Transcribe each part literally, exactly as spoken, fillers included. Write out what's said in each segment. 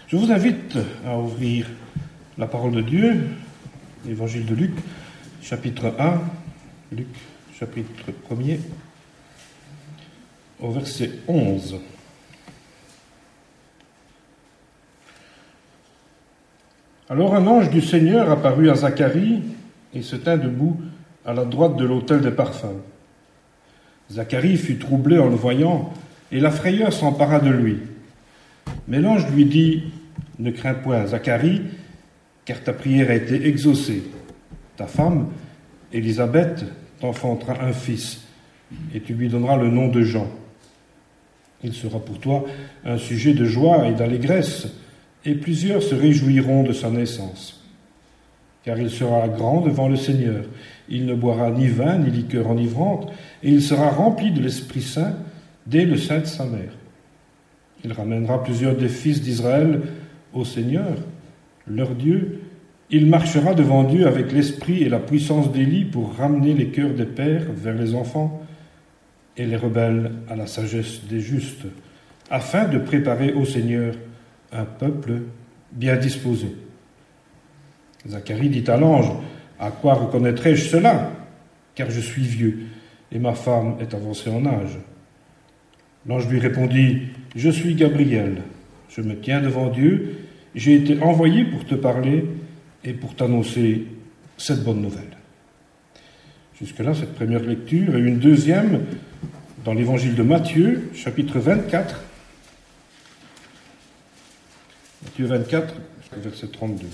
Je vous invite à ouvrir la parole de Dieu, l'Évangile de Luc, chapitre un, Luc, chapitre premier, au verset onze. Alors un ange du Seigneur apparut à Zacharie et se tint debout à la droite de l'autel des parfums. Zacharie fut troublé en le voyant, et la frayeur s'empara de lui. Mais l'ange lui dit, « Ne crains point, Zacharie, car ta prière a été exaucée. Ta femme, Élisabeth, t'enfantera un fils, et tu lui donneras le nom de Jean. Il sera pour toi un sujet de joie et d'allégresse, et plusieurs se réjouiront de sa naissance. Car il sera grand devant le Seigneur. Il ne boira ni vin ni liqueur enivrante, et il sera rempli de l'Esprit Saint dès le sein de sa mère. Il ramènera plusieurs des fils d'Israël au Seigneur, leur Dieu. Il marchera devant Dieu avec l'esprit et la puissance d'Élie pour ramener les cœurs des pères vers les enfants et les rebelles à la sagesse des justes, afin de préparer au Seigneur un peuple bien disposé. » Zacharie dit à l'ange, « À quoi reconnaîtrai-je cela ? Car je suis vieux, et ma femme est avancée en âge. » L'ange lui répondit, « Je suis Gabriel, je me tiens devant Dieu, j'ai été envoyé pour te parler et pour t'annoncer cette bonne nouvelle. » Jusque-là, cette première lecture, et une deuxième dans l'évangile de Matthieu, chapitre vingt-quatre. Matthieu vingt-quatre, verset trente-deux.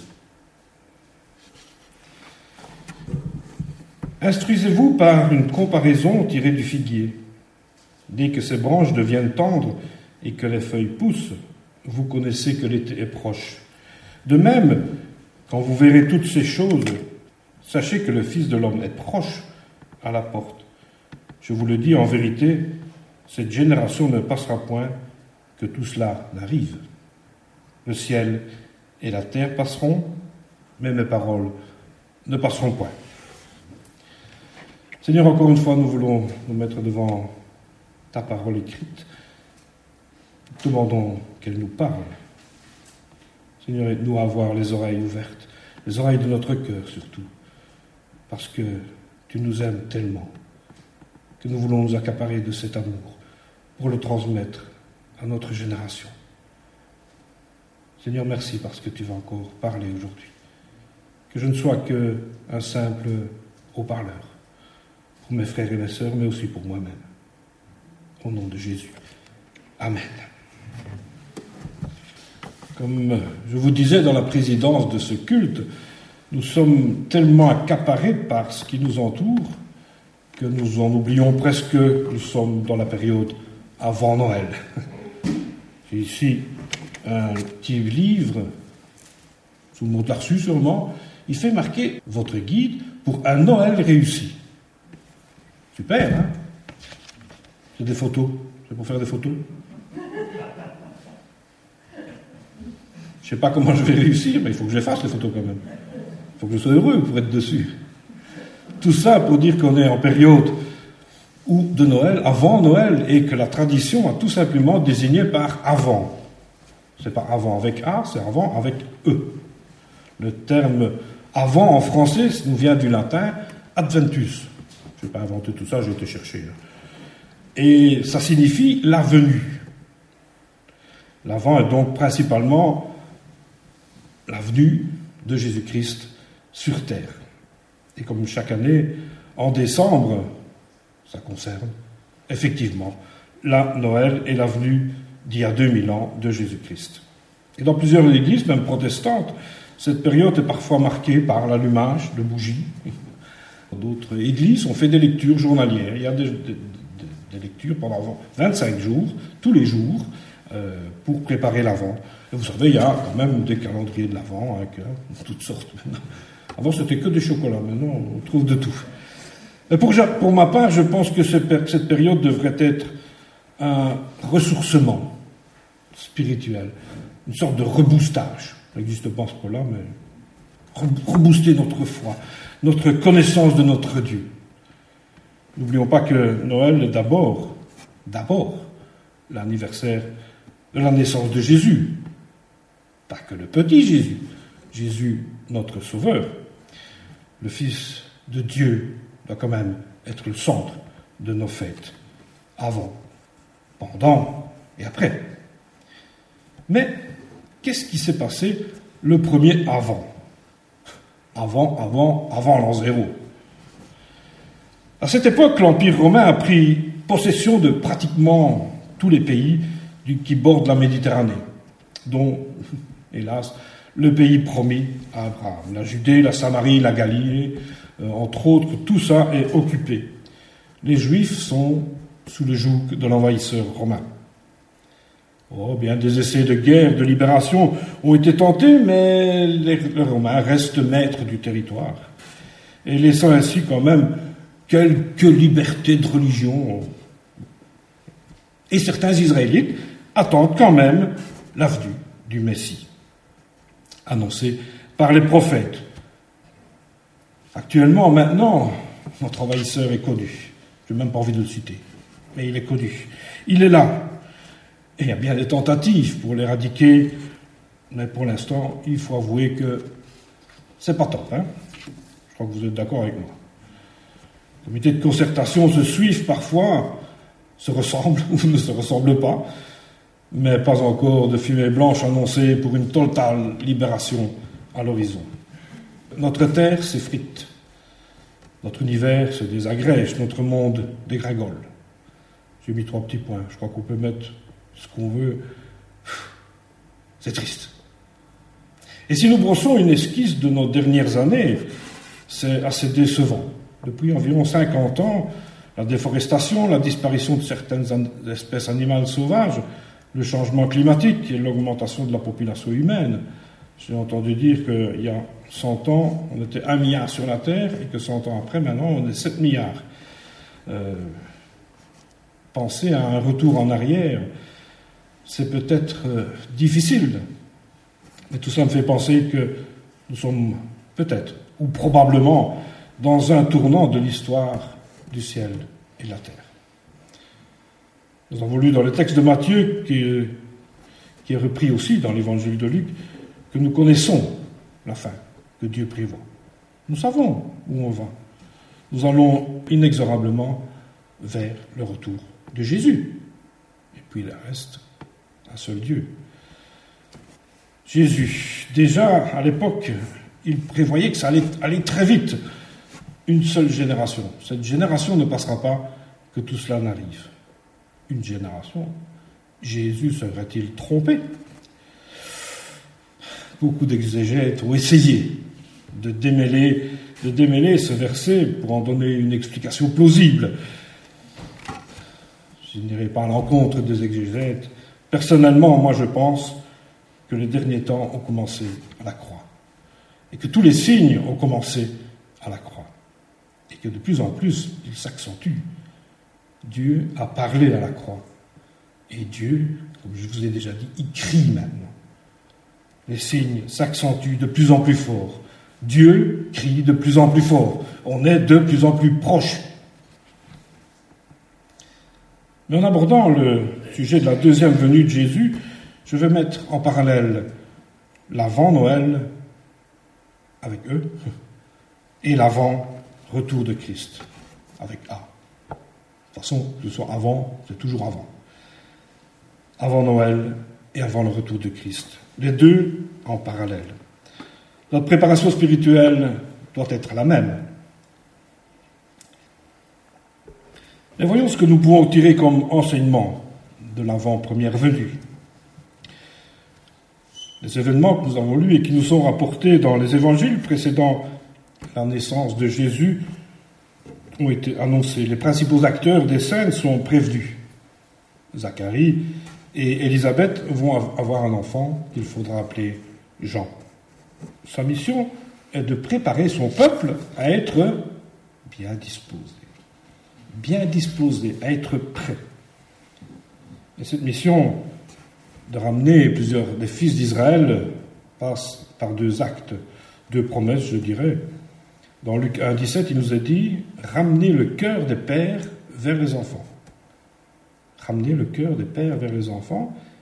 Instruisez-vous par une comparaison tirée du figuier. Dès que ses branches deviennent tendres et que les feuilles poussent, vous connaissez que l'été est proche. De même, quand vous verrez toutes ces choses, sachez que le Fils de l'homme est proche à la porte. Je vous le dis en vérité, cette génération ne passera point que tout cela n'arrive. Le ciel et la terre passeront, mais mes paroles ne passeront point. Seigneur, encore une fois, nous voulons nous mettre devant ta parole écrite. Demandons qu'elle nous parle. Seigneur, aide-nous à avoir les oreilles ouvertes, les oreilles de notre cœur surtout, parce que tu nous aimes tellement que nous voulons nous accaparer de cet amour pour le transmettre à notre génération. Seigneur, merci parce que tu vas encore parler aujourd'hui. Que je ne sois qu'un simple haut-parleur pour mes frères et mes sœurs, mais aussi pour moi-même. Au nom de Jésus. Amen. Comme je vous disais dans la présidence de ce culte, nous sommes tellement accaparés par ce qui nous entoure que nous en oublions presque que nous sommes dans la période avant Noël. J'ai ici un petit livre, tout le monde l'a reçu sûrement, il fait marquer votre guide pour un Noël réussi. Super, hein ? C'est des photos. C'est pour faire des photos. Je ne sais pas comment je vais réussir, mais il faut que je les fasse, les photos quand même. Il faut que je sois heureux pour être dessus. Tout ça pour dire qu'on est en période où de Noël, avant Noël, et que la tradition a tout simplement désigné par avant. C'est pas avant avec A, c'est avant avec E. Le terme avant en français nous vient du latin adventus. Je n'ai pas inventé tout ça, j'ai été chercher. Et ça signifie la venue. L'avant est donc principalement la venue de Jésus-Christ sur terre. Et comme chaque année, en décembre, ça concerne effectivement la Noël et la venue d'il y a deux mille ans de Jésus-Christ. Et dans plusieurs églises, même protestantes, cette période est parfois marquée par l'allumage de bougies. Dans d'autres églises, on fait des lectures journalières. Il y a des, des, des lectures pendant vingt-cinq jours, tous les jours, euh, pour préparer l'Avent. Et vous savez, il y a quand même des calendriers de l'Avent, avec hein, toutes sortes. Avant, c'était que des chocolats. Maintenant, on trouve de tout. Et pour, pour ma part, je pense que cette période devrait être un ressourcement spirituel, une sorte de reboostage. Ça n'existe pas ce mot-là, mais rebooster notre foi, notre connaissance de notre Dieu. N'oublions pas que Noël est d'abord, d'abord, l'anniversaire de la naissance de Jésus. Pas que le petit Jésus, Jésus notre Sauveur. Le Fils de Dieu doit quand même être le centre de nos fêtes, avant, pendant et après. Mais qu'est-ce qui s'est passé le premier avant ? Avant, avant, avant l'an zéro. À cette époque, l'Empire romain a pris possession de pratiquement tous les pays qui bordent la Méditerranée, dont, hélas, le pays promis à Abraham. La Judée, la Samarie, la Galilée, euh, entre autres, tout ça est occupé. Les Juifs sont sous le joug de l'envahisseur romain. Oh, bien des essais de guerre, de libération ont été tentés, mais les, les Romains restent maîtres du territoire, et laissant ainsi quand même quelques libertés de religion. Et certains Israélites attendent quand même la venue du Messie, annoncé par les prophètes. Actuellement, maintenant, notre envahisseur est connu. Je n'ai même pas envie de le citer, mais il est connu. Il est là. Et il y a bien des tentatives pour l'éradiquer, mais pour l'instant, il faut avouer que c'est pas top. Hein, je crois que vous êtes d'accord avec moi. Les comités de concertation se suivent parfois, se ressemblent ou ne se ressemblent pas, mais pas encore de fumée blanche annoncée pour une totale libération à l'horizon. Notre terre s'effrite, notre univers se désagrège, notre monde dégringole. J'ai mis trois petits points, je crois qu'on peut mettre ce qu'on veut. C'est triste. Et si nous brossons une esquisse de nos dernières années, c'est assez décevant. Depuis environ cinquante ans, la déforestation, la disparition de certaines espèces animales sauvages, le changement climatique et l'augmentation de la population humaine. J'ai entendu dire qu'il y a cent ans, on était un milliard sur la Terre et que cent ans après, maintenant, on est sept milliards. Euh, penser à un retour en arrière, c'est peut-être euh, difficile, mais tout ça me fait penser que nous sommes peut-être, ou probablement, dans un tournant de l'histoire du ciel et de la terre. Nous avons lu dans le texte de Matthieu, qui est, qui est repris aussi dans l'évangile de Luc, que nous connaissons la fin que Dieu prévoit. Nous savons où on va. Nous allons inexorablement vers le retour de Jésus. Et puis il reste un seul Dieu. Jésus, déjà à l'époque, il prévoyait que ça allait aller très vite. Une seule génération. Cette génération ne passera pas que tout cela n'arrive. Une génération. Jésus serait-il trompé ? Beaucoup d'exégètes ont essayé de démêler, de démêler ce verset pour en donner une explication plausible. Je n'irai pas à l'encontre des exégètes. Personnellement, moi je pense que les derniers temps ont commencé à la croix. Et que tous les signes ont commencé à la croix. Et que de plus en plus, ils s'accentuent. Dieu a parlé à la croix. Et Dieu, comme je vous ai déjà dit, il crie maintenant. Les signes s'accentuent de plus en plus fort. Dieu crie de plus en plus fort. On est de plus en plus proche. Mais en abordant le sujet de la deuxième venue de Jésus, je vais mettre en parallèle l'avant-Noël avec E et l'avant-retour de Christ avec A. De toute façon, que ce soit avant, c'est toujours avant. Avant Noël et avant le retour de Christ. Les deux en parallèle. Notre préparation spirituelle doit être la même. Mais voyons ce que nous pouvons tirer comme enseignement de l'avant-première venue. Les événements que nous avons lus et qui nous sont rapportés dans les évangiles précédant la naissance de Jésus ont été annoncés. Les principaux acteurs des scènes sont prévenus. Zacharie et Élisabeth vont avoir un enfant qu'il faudra appeler Jean. Sa mission est de préparer son peuple à être bien disposé. Bien disposé, à être prêt. Et cette mission de ramener plusieurs des fils d'Israël passe par deux actes, deux promesses, je dirais. Dans Luc un, dix-sept, il nous est dit « Ramenez le cœur des pères vers les enfants ». Ramener le cœur des pères vers les enfants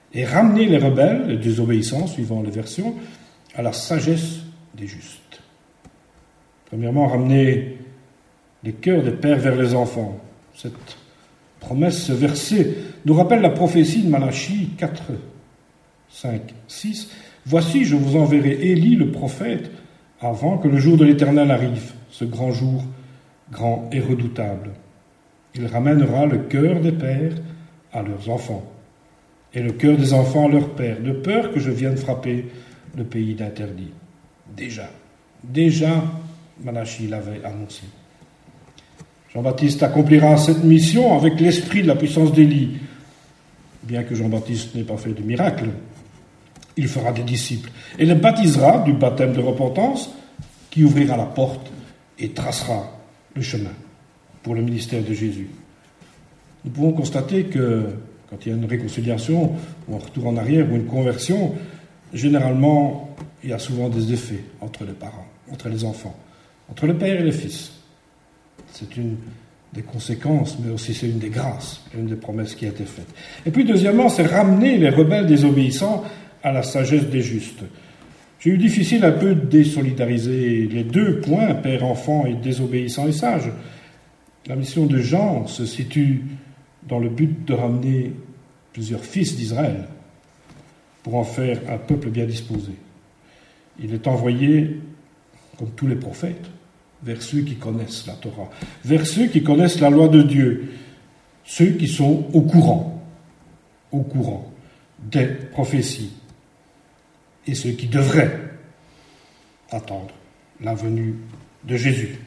et ramener les rebelles, les désobéissants, suivant les versions, à la sagesse des justes. Premièrement, ramener les cœurs des pères vers les enfants. Cette promesse, ce verset, nous rappelle la prophétie de Malachie quatre, cinq, six. « Voici, je vous enverrai Élie, le prophète, avant que le jour de l'Éternel arrive, ce grand jour, grand et redoutable. Il ramènera le cœur des pères à leurs enfants, et le cœur des enfants à leurs pères, de peur que je vienne frapper le pays d'interdit. » Déjà, déjà, Malachie l'avait annoncé. Jean-Baptiste accomplira cette mission avec l'esprit de la puissance d'Élie. Bien que Jean-Baptiste n'ait pas fait de miracle, il fera des disciples et les baptisera du baptême de repentance qui ouvrira la porte et tracera le chemin pour le ministère de Jésus. Nous pouvons constater que quand il y a une réconciliation, ou un retour en arrière, ou une conversion, généralement, il y a souvent des effets entre les parents, entre les enfants, entre le père et le fils. C'est une des conséquences, mais aussi c'est une des grâces, une des promesses qui a été faite. Et puis, deuxièmement, c'est ramener les rebelles désobéissants à la sagesse des justes. J'ai eu difficile un peu de désolidariser les deux points, père, enfant et désobéissant et sage. La mission de Jean se situe dans le but de ramener plusieurs fils d'Israël pour en faire un peuple bien disposé. Il est envoyé, comme tous les prophètes, vers ceux qui connaissent la Torah, vers ceux qui connaissent la loi de Dieu, ceux qui sont au courant, au courant des prophéties, et ceux qui devraient attendre la venue de Jésus.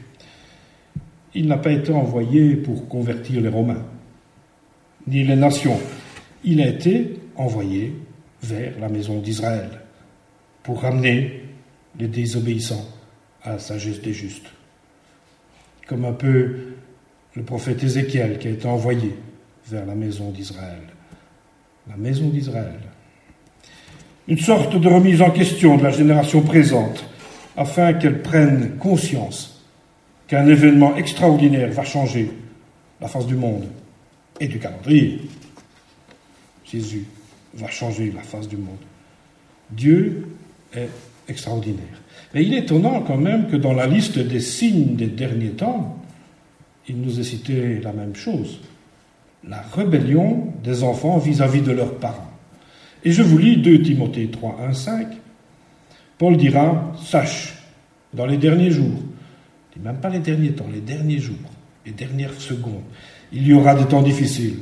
Il n'a pas été envoyé pour convertir les Romains, ni les nations. Il a été envoyé vers la maison d'Israël pour ramener les désobéissants à la sagesse des justes. Comme un peu le prophète Ézéchiel qui a été envoyé vers la maison d'Israël. La maison d'Israël. Une sorte de remise en question de la génération présente, afin qu'elle prenne conscience qu'un événement extraordinaire va changer la face du monde et du calendrier. Jésus va changer la face du monde. Dieu est extraordinaire. Mais il est étonnant quand même que dans la liste des signes des derniers temps, il nous est cité la même chose, la rébellion des enfants vis-à-vis de leurs parents. Et je vous lis deux Timothée trois, un, cinq. Paul dira, sache, dans les derniers jours, même pas les derniers temps, les derniers jours, les dernières secondes, il y aura des temps difficiles.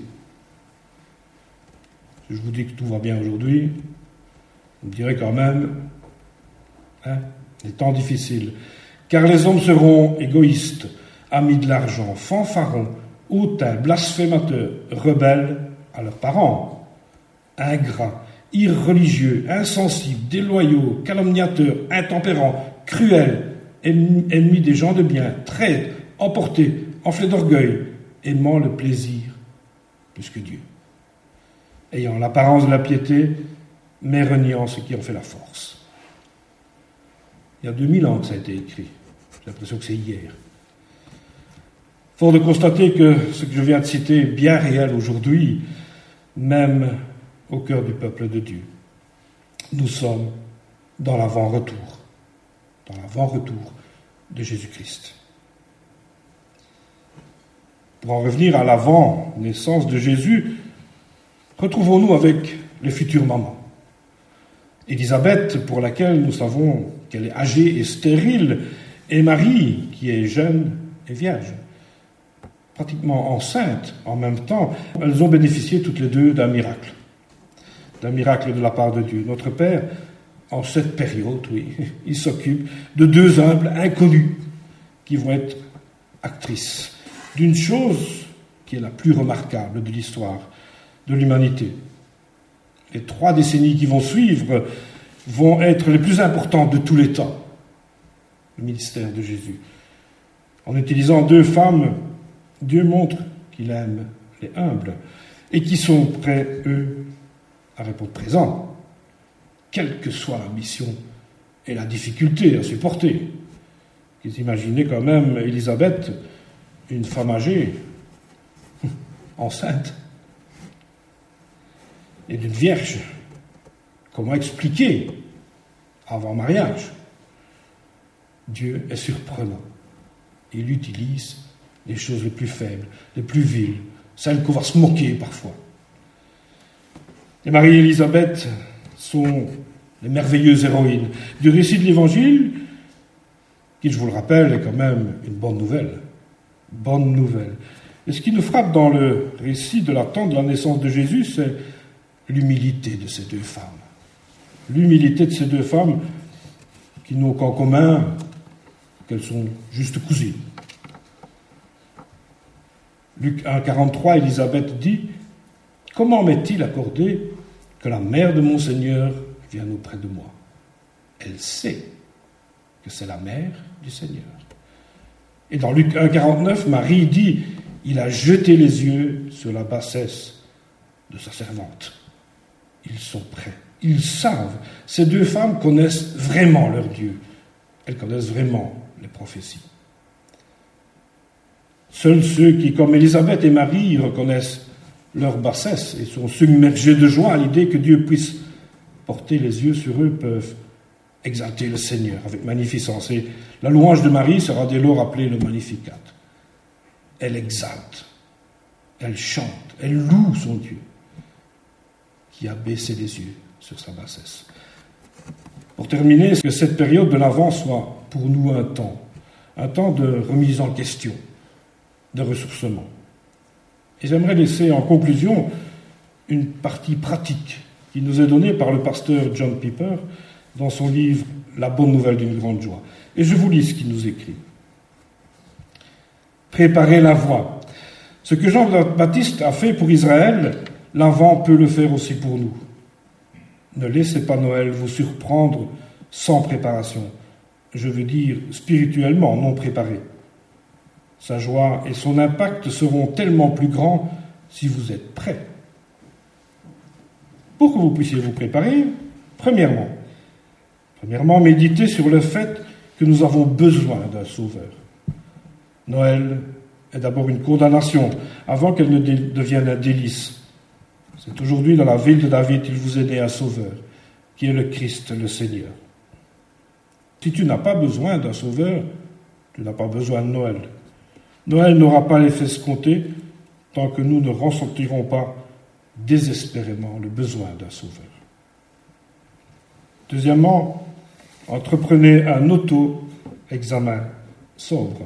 Si je vous dis que tout va bien aujourd'hui, vous me direz quand même, hein, des temps difficiles. Car les hommes seront égoïstes, amis de l'argent, fanfarons, hautains, blasphémateurs, rebelles à leurs parents, ingrats, irreligieux, insensibles, déloyaux, calomniateurs, intempérants, cruels, ennemis des gens de bien, traîtres, emportés, enflés d'orgueil, aimant le plaisir plus que Dieu, ayant l'apparence de la piété, mais reniant ce qui en fait la force. Il y a deux mille ans que ça a été écrit. J'ai l'impression que c'est hier. Fort de constater que ce que je viens de citer est bien réel aujourd'hui, même au cœur du peuple de Dieu. Nous sommes dans l'avant-retour, dans l'avant-retour de Jésus-Christ. Pour en revenir à l'avant-naissance de Jésus, retrouvons-nous avec les futures mamans. Élisabeth, pour laquelle nous savons qu'elle est âgée et stérile, et Marie, qui est jeune et vierge, pratiquement enceinte en même temps, elles ont bénéficié toutes les deux d'un miracle. D'un miracle de la part de Dieu. Notre Père, en cette période, oui, il s'occupe de deux humbles inconnus qui vont être actrices d'une chose qui est la plus remarquable de l'histoire de l'humanité. Les trois décennies qui vont suivre vont être les plus importantes de tous les temps, le ministère de Jésus. En utilisant deux femmes, Dieu montre qu'il aime les humbles et qui sont prêts, eux, à répondre présent, quelle que soit la mission et la difficulté à supporter. Vous imaginez quand même Élisabeth, une femme âgée, enceinte. et d'une vierge. Comment expliquer avant mariage? Dieu est surprenant. Il utilise les choses les plus faibles, les plus viles, celles qu'on va se moquer parfois. Et Marie et Élisabeth sont les merveilleuses héroïnes du récit de l'Évangile, qui, je vous le rappelle, est quand même une bonne nouvelle. Bonne nouvelle. Et ce qui nous frappe dans le récit de l'attente de la naissance de Jésus, c'est l'humilité de ces deux femmes. L'humilité de ces deux femmes qui n'ont qu'en commun qu'elles sont juste cousines. Luc un, quarante-trois, Élisabeth dit « Comment m'est-il accordé que la mère de mon Seigneur vienne auprès de moi ?» Elle sait que c'est la mère du Seigneur. Et dans Luc un, quarante-neuf, Marie dit « Il a jeté les yeux sur la bassesse de sa servante. » Ils sont prêts. Ils savent. Ces deux femmes connaissent vraiment leur Dieu. Elles connaissent vraiment les prophéties. Seuls ceux qui, comme Élisabeth et Marie, reconnaissent leur bassesse et sont submergés de joie à l'idée que Dieu puisse porter les yeux sur eux, peuvent exalter le Seigneur avec magnificence. Et la louange de Marie sera dès lors appelée le Magnificat. Elle exalte, elle chante, elle loue son Dieu, qui a baissé les yeux sur sa bassesse. Pour terminer, que cette période de l'Avent soit pour nous un temps, un temps de remise en question, de ressourcement. Et j'aimerais laisser en conclusion une partie pratique qui nous est donnée par le pasteur John Piper dans son livre « La bonne nouvelle d'une grande joie ». Et je vous lis ce qu'il nous écrit. « Préparez la voie. Ce que Jean-Baptiste a fait pour Israël, l'Avent peut le faire aussi pour nous. Ne laissez pas Noël vous surprendre sans préparation. Je veux dire spirituellement non préparé. Sa joie et son impact seront tellement plus grands si vous êtes prêts. Pour que vous puissiez vous préparer, premièrement, premièrement, méditez sur le fait que nous avons besoin d'un sauveur. Noël est d'abord une condamnation avant qu'elle ne devienne un délice. C'est aujourd'hui dans la ville de David qu'il vous est né un sauveur, qui est le Christ, le Seigneur. Si tu n'as pas besoin d'un sauveur, tu n'as pas besoin de Noël. Noël n'aura pas l'effet escompté tant que nous ne ressentirons pas désespérément le besoin d'un sauveur. Deuxièmement, entreprenez un auto-examen sobre.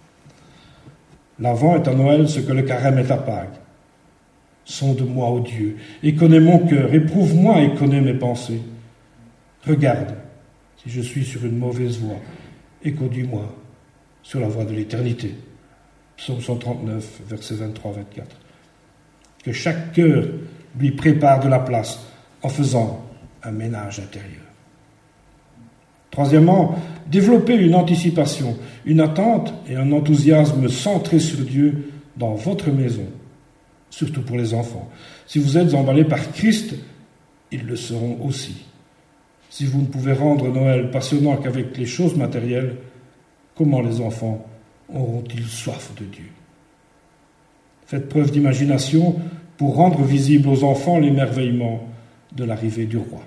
L'Avent est à Noël ce que le carême est à Pâques. Sonde-moi, ô Dieu, et connais mon cœur, éprouve-moi et connais mes pensées. Regarde si je suis sur une mauvaise voie et conduis-moi sur la voie de l'éternité. Psaume cent trente-neuf, versets vingt-trois à vingt-quatre. Que chaque cœur lui prépare de la place en faisant un ménage intérieur. Troisièmement, développez une anticipation, une attente et un enthousiasme centré sur Dieu dans votre maison, surtout pour les enfants. Si vous êtes emballés par Christ, ils le seront aussi. Si vous ne pouvez rendre Noël passionnant qu'avec les choses matérielles, comment les enfants auront-ils soif de Dieu? Faites preuve d'imagination pour rendre visible aux enfants l'émerveillement de l'arrivée du roi.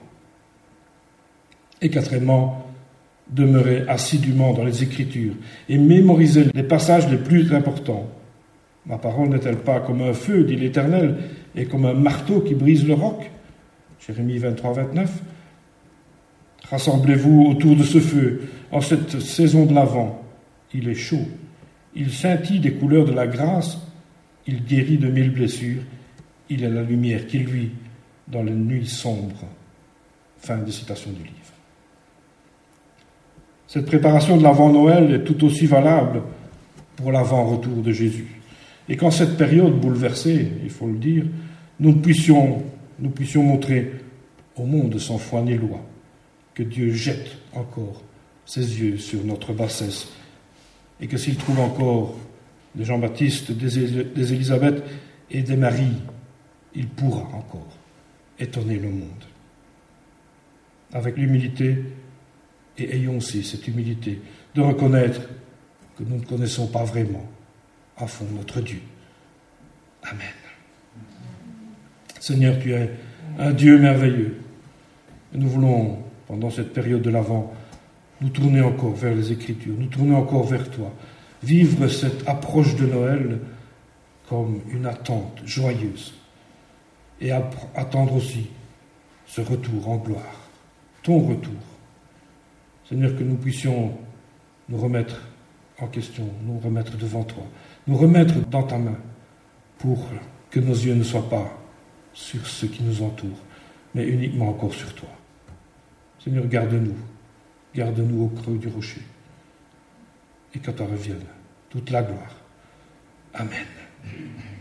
Et quatrièmement, demeurez assidûment dans les Écritures et mémorisez les passages les plus importants. Ma parole n'est-elle pas comme un feu, dit l'Éternel, et comme un marteau qui brise le roc? Jérémie vingt-trois, vingt-neuf. Rassemblez-vous autour de ce feu en cette saison de l'Avent. Il est chaud, il scintille des couleurs de la grâce, il guérit de mille blessures, il est la lumière qui luit dans les nuits sombres. Fin de citation du livre. Cette préparation de l'avant-Noël est tout aussi valable pour l'avant-retour de Jésus. Et qu'en cette période bouleversée, il faut le dire, nous puissions, nous puissions montrer au monde sans foi ni loi que Dieu jette encore ses yeux sur notre bassesse et que s'il trouve encore des Jean-Baptiste, des, des Élisabeth et des Marie, il pourra encore étonner le monde. Avec l'humilité, et ayons aussi cette humilité de reconnaître que nous ne connaissons pas vraiment à fond notre Dieu. Amen. Seigneur, tu es un Dieu merveilleux. Et nous voulons, pendant cette période de l'Avent, nous tourner encore vers les Écritures, nous tourner encore vers toi, vivre cette approche de Noël comme une attente joyeuse et attendre aussi ce retour en gloire, ton retour. Seigneur, que nous puissions nous remettre en question, nous remettre devant toi, nous remettre dans ta main pour que nos yeux ne soient pas sur ce qui nous entoure, mais uniquement encore sur toi. Seigneur, garde-nous, garde-nous au creux du rocher et qu'à toi revienne toute la gloire. Amen.